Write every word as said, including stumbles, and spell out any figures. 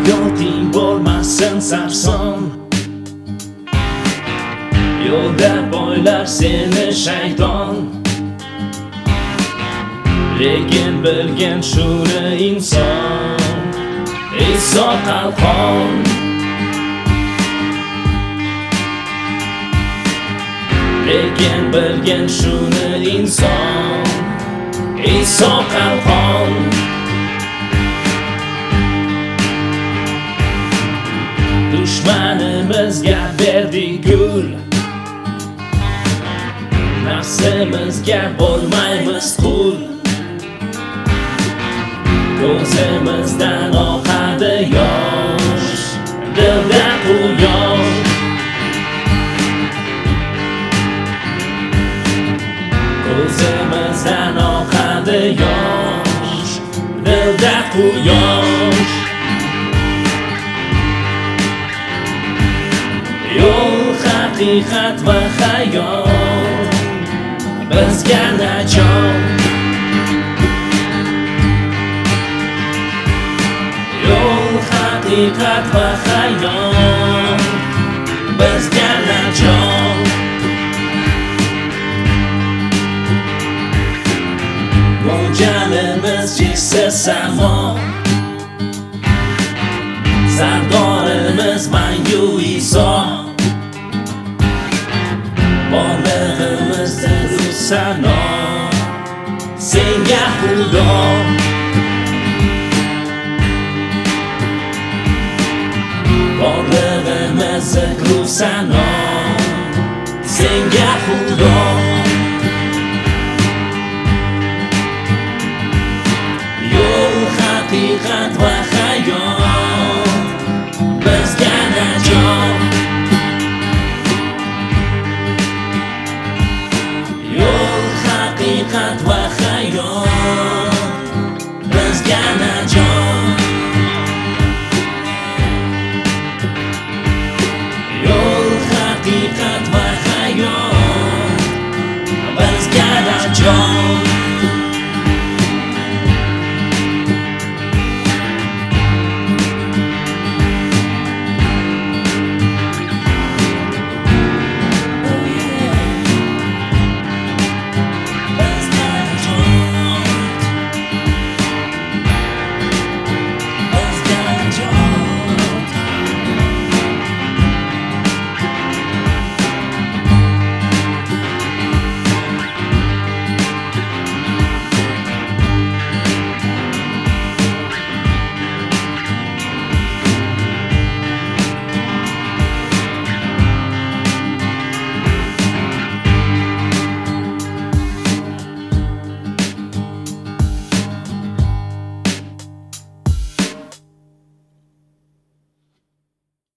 hayoting bo'lmasin sarson. Yo'lda boylar seni shayton, lekin bilgin shuni inson. Iso qalqon, lekin bilgin shuni inson. Iso qalqon, dushmanimizga berdik gul, nafsimizga bo'lmaymiz qul. Ko'zimizdan oqadi yosh, dilda quyosh. Ko'zimizdan oqadi yosh, dilda quyosh. Yo'l haqiqat va hayot, bizga najot. Yo'l haqiqat va hayot, bizga najot. Mo'ljalimiz cheksiz samo, sardorimiz mangu Iso. Borlig'imizda sano, senga Xudo. Borlig'imizda sano, senga Xudo. Yo'l haqiqat va